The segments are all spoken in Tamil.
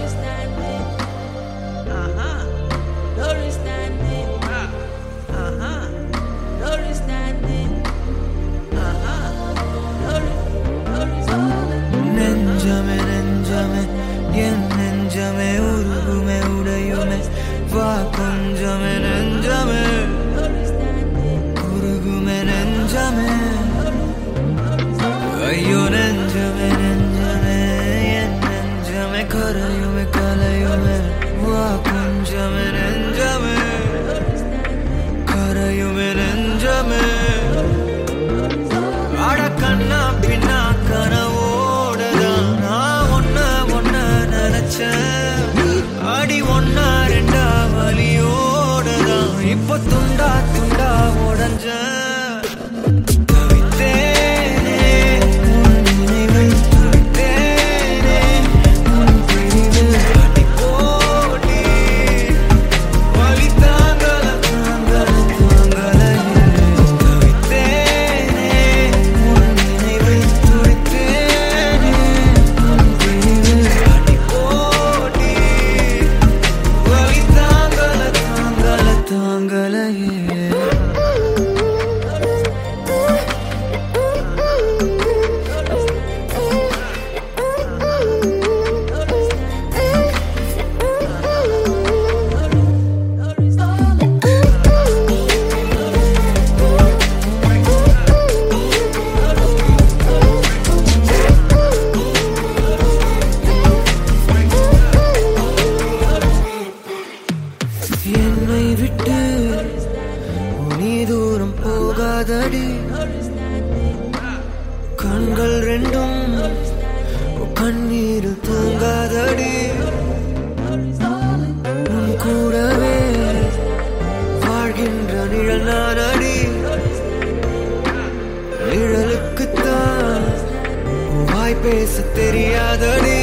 Ayyo nenjame nenjame yen nenjame karayume kalayume va kunjame nenjame karayume nenjame ada kanna pinna kanavoda na onna nanachen adi onna renda valiyoda ipo tunda tunda odanja என்னை விட்டு நீ தூரம் போகாதடி கண்கள் ரெண்டும் கண்ணீரில் தூங்காதடி உன் கூடவே வாழ்கின்ற நிழல் நானடி நிழலுக்குத்தான் வாய் பேச தெரியாதடி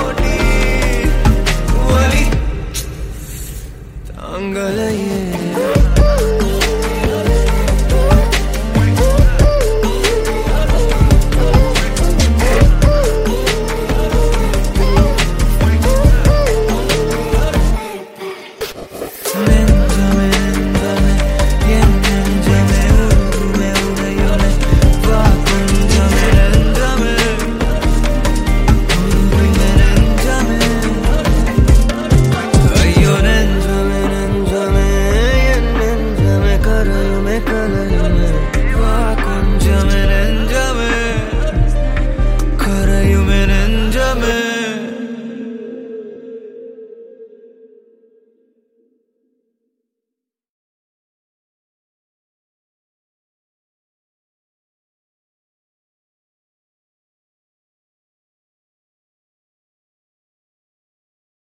Angalaye